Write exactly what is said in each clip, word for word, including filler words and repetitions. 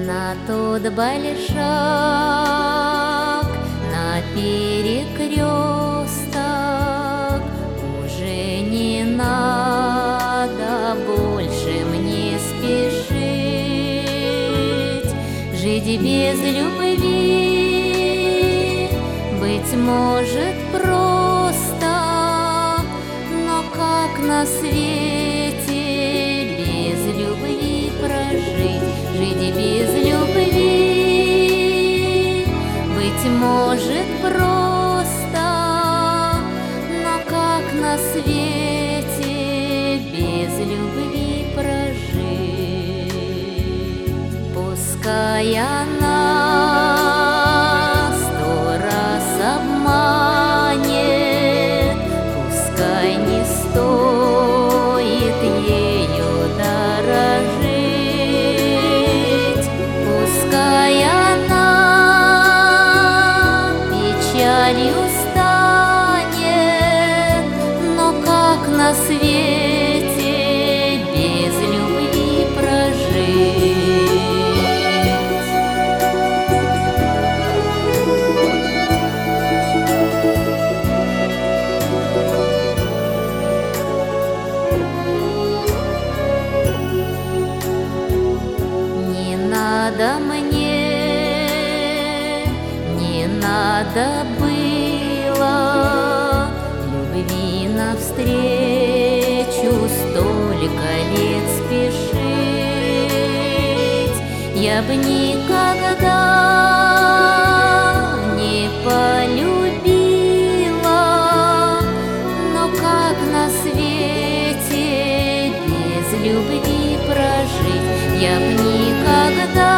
на тот большак, на перекресток. Уже не надо больше мне спешить. Жить без любви, быть может, просто, но как на свете без любви прожить? Жить без любви, быть может, просто, но как на свете без любви прожить? Пускай она сто раз обманет, пускай не стоит ею дорожить, пускай она печалью станет, но как на свете без любви прожить? Не надо мне, не надо было любви навстречу столько лет спешить. Я б никогда не полюбила, но как на свете без любви прожить? Я б никогда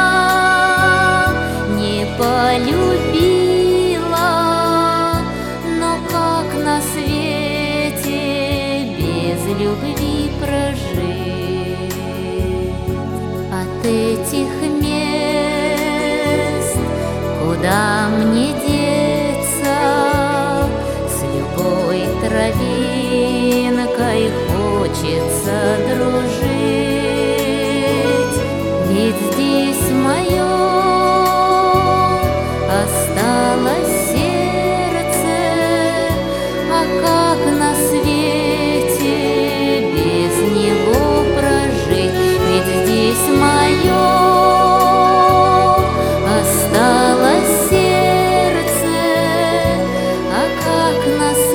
не полюбила, но как на свете без любви прожить? От этих мест куда мне деться? С любой травинкой хочется дружить, ведь здесь мое осталось сердце. А как на свете без него прожить? Ведь здесь мое осталось сердце. А как на свете